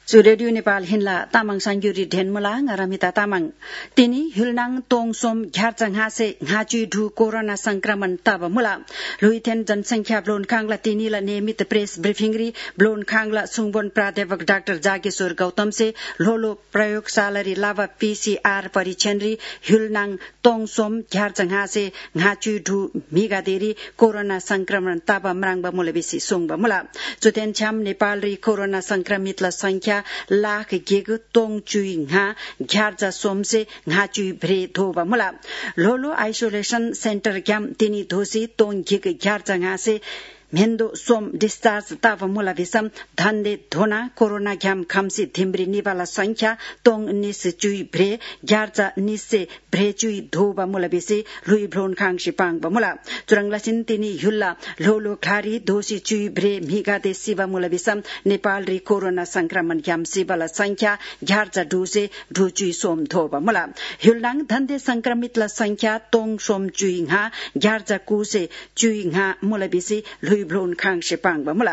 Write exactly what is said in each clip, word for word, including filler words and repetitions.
सु रेडियो नेपाल हिन्ला तामाङ सांग्युरी ढेनमुलाङ रमिता तामाङ तिनी हिलनाङ तोङ सोम घ्यारचङ हासे घाचुई ढु कोरोना संक्रमण तब मुला लुइथेन जनसंख्या ब्लोन खाङला तिनीला नियमित प्रेस ब्रिफिङ री ब्लोन खाङला सुङबोन प्राध्यापक डाक्टर जागेश्वर गौतम से लोलो प्रयोगशाला री लावा पीसीआर परीक्षण री हिलनाङ तोङ सोम घ्यारचङ हासे घाचुई ढु मिगादेरी कोरोना संक्रमण तब मराङ मुला बेसी सुङ मुला जुतेन छ्याम नेपाल री कोरोना संक्रमित ला संख्या लाख गेग तोङ चुई घा घ्यार्जा सोमसे घा चुई भ्रे धोबा मुला लोलो आइसोलेशन सेन्टर ग्याम तिनी धोसी तोङ घिग घ्यार्जा घासे मेन्दो सोम डिस्चार्ज तब मुला भिसम धन्दे धोना कोरोना घ्याम खम्सी धिम्री निवाला संख्या तोङ निस चुई भ्रे घ्यार्जा निसे भ्रे चुई धोबा मुला बेसी लुई भ्लोन खाङसी पाङ मुला चुरङलासिन तिनी हुल्ला लोलो खारी दोसी चुई भ्रे मिगादे शिवा मुला भिसम नेपाल री कोरोना संक्रमण घ्याम शिवाला संख्या घ्यार्जा ढुसे ढु चुई सोम धोबा मुला हुल्नाङ धन्दे संक्रमित ला संख्या तोङ सोम चुई घा घ्यार्जा कुसे चुई घा मुला बेसी भ्लोन खाङसे पाङ मुला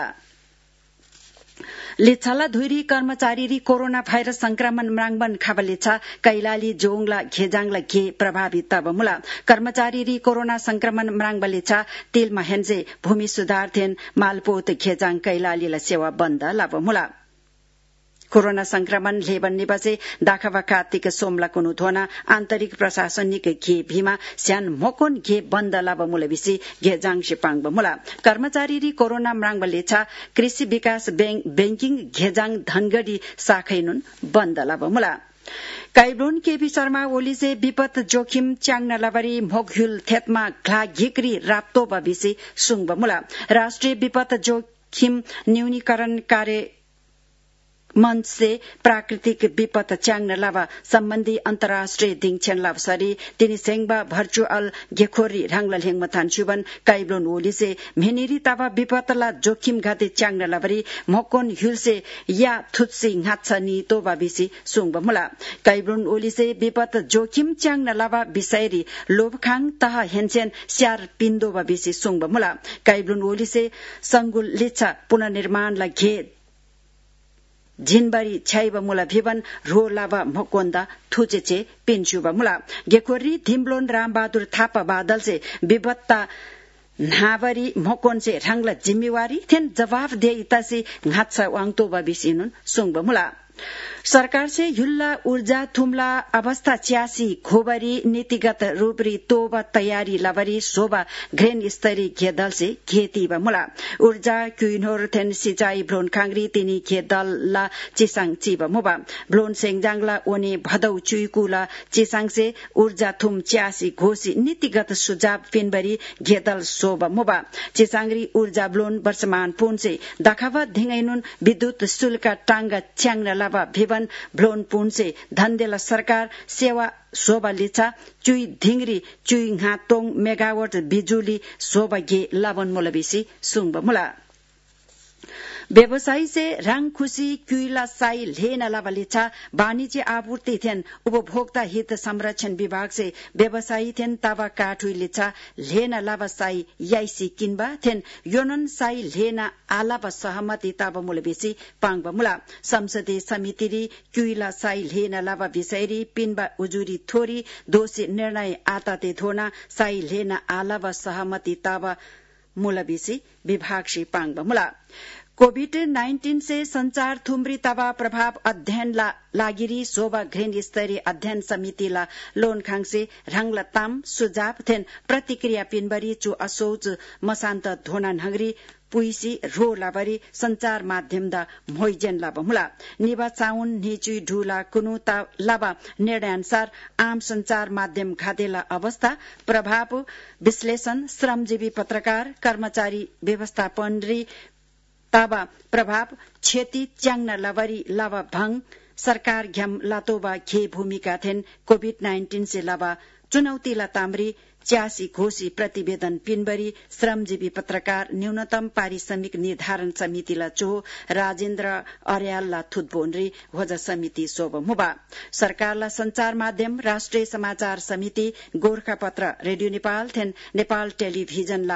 लेछाला धुरी कर्मचारी री कोरोना भाइरस संक्रमण मराङबन खाबलेछा कैलाली जोङला घेजाङला घे प्रभावित तब मुला कर्मचारी री कोरोना संक्रमण मराङबलेछा तेलमा हेन्जे भूमि सुधार थेन मालपोत घेजाङ कैलालीला सेवा बन्द लाभ मुला कोरोना संक्रमण लेबन निबसे दाखवा कार्तिक सोमला कुनु धोना आन्तरिक प्रशासनिक घे भीमा स्यान मोकोन घे बन्द लाभ मुला बिसी घे जाङसे पाङ मुला कर्मचारी री कोरोना मराङ बलेछा कृषि विकास बैंक बैंकिङ घेजाङ धनगढ़ी शाखैनुन बन्द लाभ मुला काइब्लोन केपी शर्मा ओली से विपत जोखिम च्याङ नलावरी मोकहुल थेतमा घ्ला घिक्री राप्तो बबिसी सुङ मुला राष्ट्रिय विपत जोखिम न्यूनीकरण कार्य मंच से प्राकृतिक विपत च्याङ लावा सम्बन्धी अन्तर्राष्ट्रिय दिङछेन लावसरी तिनी सेङबा भर्चुअल गेखोरी राङला हेङ मथान छुबन काइब्लोन ओली से मेनिरी तावा विपतला जोखिम घाते च्याङ लावरी मोकोन हिल से या थुत्सी घात्सा नि तोबा बिसी सुङ मुला काइब्लोन ओली से विपत जोखिम च्याङ लावा बिसैरी लोभखाङ तह हेन्सेन स्यार पिन्दोबा बिसी सुङ मुला काइब्लोन ओली से संगुल लिच्छा पुनर्निर्माण ला घे झिनबारी छाइबा मुला भिवन रो लावा मकोन्दा थुचेचे पिन्चुबा मुला गेखोरी धिम्लोन रामबहादुर थापा बादल से विपत्ता नावरी मकोन से रंगला जिम्मेवारी थेन जवाब दे इतासी घात्सा वाङतोबा बिसिनुन सुङबा मुला सरकार से युल्ला ऊर्जा थुम्ला अवस्था च्यासी खोबरी नीतिगत रूपरी तोबा तयारी लवरी शोभा घ्रेन स्तरी घेदल से घेतीबा मुला ऊर्जा क्युइनोर थेन सिंचाई भ्लोन खांगरी तिनी घेदल ला चिसाङ चिबा मुबा भ्लोन सेङजाङला ओने भदौ चुइकुला चिसाङ से ऊर्जा थुम च्यासी घोसी नीतिगत सुझाव पिनबरी घेदल शोभा मुबा चिसाङरी ऊर्जा ब्लोन वर्षमान पुन से दखावा धिङैनुन विद्युत शुल्क टांगा च्याङ लावा भिवन भ्लोन पुन से धन्देला सरकार सेवा शोभा लिचा चुई धिंगरी चुई घातोङ मेगावाट बिजुली शोभा गे लावन मोलबिसी सुङ मुला व्यवसायी से रंग खुशी क्युला साई लेन लावलिछा वाणिज्य आपूर्ति थेन उपभोक्ता हित संरक्षण विभाग से व्यवसायी थेन तावा काठुई लिछा लेन लावा साई याइसी किनबा थेन योनन साई लेन आलावा सहमति तावा मुलबेसी पाङबा मुला संसदीय समिति री क्युला साई लेन लावा विषयरी पिनबा उजुरी थोरी दोषी निर्णय आताते थोना साई लेन आलावा सहमति तावा मुलबेसी विभाग से पाङबा मुला कोविड नाइन्टीन से संचार थुम्री तवा प्रभाव अध्ययन ला लागिरी शोभा घ्रेन स्तरीय अध्ययन समिति ला लोन खाङसे रंगला ताम सुझाव थेन प्रतिक्रिया पिनबरी चु असोज मसान्त धोना नगरी पुइसी रो लाबरी संचार माध्यम दा मोइजेन लाबा मुला निबा चाउन निचुई ढुला कुनु ता लाबा निर्णय अनुसार आम संचार माध्यम खादेला अवस्था प्रभाव विश्लेषण श्रमजीवी पत्रकार कर्मचारी व्यवस्थापन री ताबा प्रभाव क्षति च्याङ लवरी लावा भङ सरकार घ्याम लातोबा घे भूमिका थेन कोविड नाइन्टीन से लावा चुनौती ला तामरी च्यासी घोषी प्रतिवेदन पिनबरी श्रमजीवी पत्रकार न्यूनतम पारिश्रमिक निर्धारण समिति ला चो राजेन्द्र अर्याल ला थुतबोनरी होज समिति सोब मुबा सरकार ला संचार माध्यम राष्ट्रिय समाचार समिति गोरखा पत्र रेडियो नेपाल थेन नेपाल टेलिभिजन ला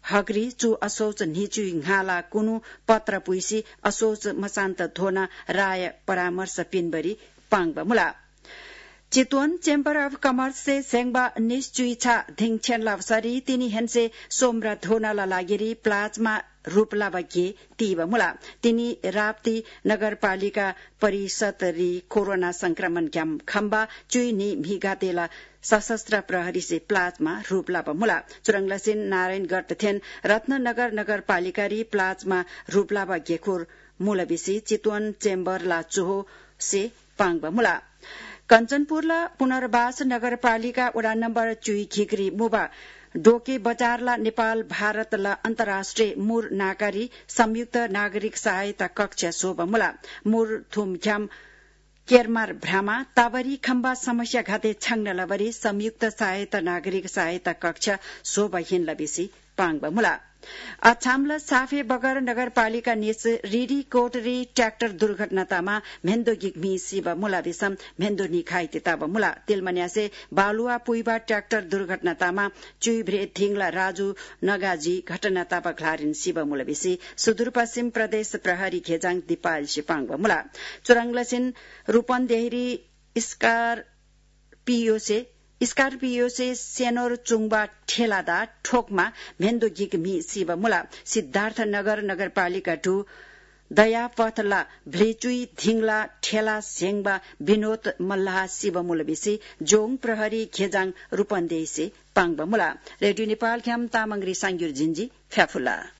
हगरी चु असोच निचु घाला कुनु पत्र पुइसी असोच मसान्त धोना राय परामर्श पिनबरी पाङ्बा मुला चितवन चेम्बर अफ कमर्स से सेंगबा निश्चुइछा धिङछेन लावसरी तिनी हेन्से सोमरा धोनाला लागिरी प्लाज्मा रूप लाबगे तीब मुला तिनी राप्ती नगरपालिका परिषद री कोरोना संक्रमण क्याम खम्बा चुइनी भिगातेला सशस्त्र प्रहरी से प्लाज्मा रूप लाब मुला चुरंगलसिन नारायणगढ़ थेन रत्ननगर नगरपालिका री प्लाज्मा रूप लाब गेखुर मूलबिसी चितवन चेम्बर ला चुहो से पाङ्बा मुला कञ्चनपुरला पुनर्वास नगरपालिका वडा नम्बर चुई खिक्री मुबा डोके बजारला नेपाल भारतला अन्तर्राष्ट्रिय मुर नागरी संयुक्त नागरिक सहायता कक्ष शोभ मुला मुर थुमख्याम केरमार भ्रामा तावरी खम्बा समस्या घाते छाङ्न लबरी संयुक्त सहायता नागरिक सहायता कक्ष शोभ हिन लबिसी पाङ्बा मुला अछामला साफे बगर नगरपालिका निस रिरी कोटरी ट्र्याक्टर दुर्घटनातामा मेन्दो गिग्मी शिव मुला विषम मेन्दो निखाइ तिताब मुला तिलमन्यासे बालुवा पुइबा ट्र्याक्टर दुर्घटनातामा चुइभ्रे थिङला राजु नगाजी घटनातापा घ्लारिन शिव मुला विसी सुदूरपश्चिम प्रदेश प्रहरी घेजाङ दिपाल सिपाङ मुला चुरंगलसिन रूपन्देहरी स्कार पियोसे स्कर्पियो से सेनोर चुङबा ठेलादा ठोकमा भेन्दो गिग मी शिव मुला सिद्धार्थ नगर नगरपालिका टू दया पथला भ्लेचुई धिङला ठेला सेङबा विनोद मल्लाह शिव मुलबिसी जोङ प्रहरी खेजाङ रूपन्देही से पाङ्बा मुला रेडियो नेपाल ख्याम तामाङ रिसाङ्युर जिन्जी फ्याफुला